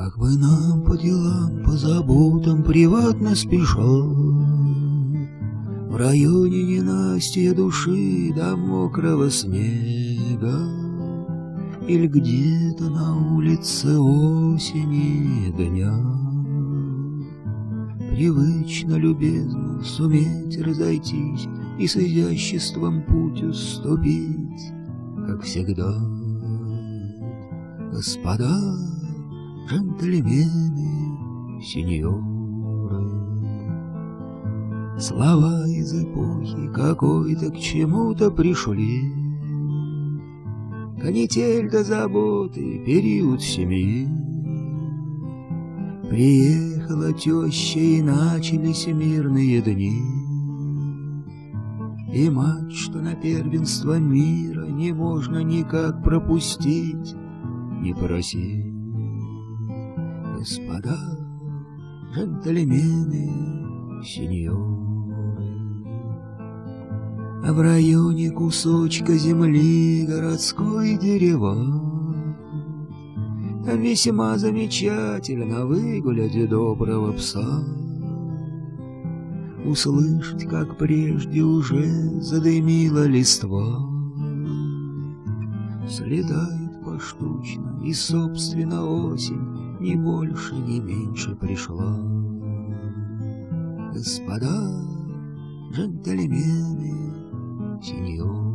Как бы нам по делам, по заботам приватно спешать, в районе ненастья души до мокрого снега, или где-то на улице осени дня. Привычно, любезно суметь разойтись и с изяществом путь уступить, как всегда. Господа, джентльмены, сеньоры, слова из эпохи какой-то к чему-то пришли. Канитель до заботы, период семьи. Приехала теща, и начались мирные дни. И матч, что на первенство мира не можно никак пропустить, не просить. Господа, джентльмены, сеньоры, а в районе кусочка земли городской дерева весьма замечательно выгулять доброго пса, услышать, как прежде уже задымила листва, слетает поштучно, и, собственно, осень ни больше, ни меньше пришла. Господа, джентльмены, сеньор.